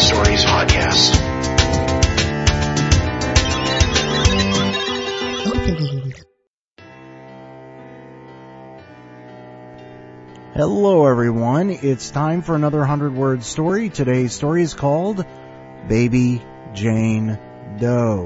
Stories podcast. Hello everyone, it's time for another 100-word story. Today's story is called Baby Jane Doe.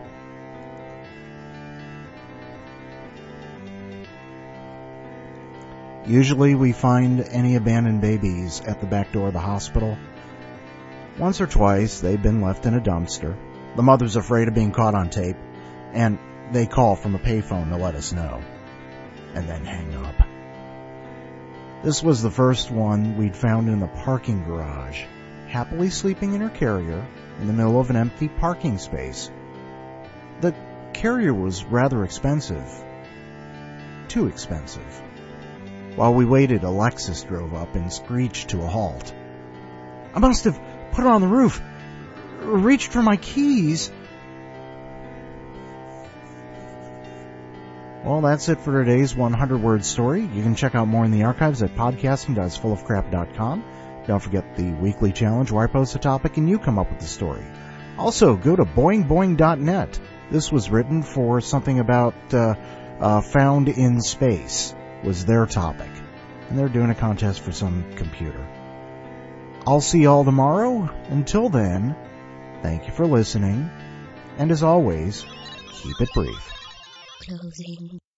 Usually we find any abandoned babies at the back door of the hospital. Once or twice they've been left in a dumpster. The mother's afraid of being caught on tape, and they call from a payphone to let us know, and then hang up. This was the first one we'd found in the parking garage, happily sleeping in her carrier in the middle of an empty parking space. The carrier was rather expensive. Too expensive. While we waited, a Lexus drove up and screeched to a halt. I must have put it on the roof, reached for my keys. Well, that's it for today's 100-word story. You can check out more in the archives at podcasting.isfullofcrap.com. Don't forget the weekly challenge where I post a topic and you come up with the story. Also, go to boingboing.net. This was written for something about found in space was their topic. And they're doing a contest for some computer. I'll see y'all tomorrow. Until then, thank you for listening. And as always, keep it brief. Closing.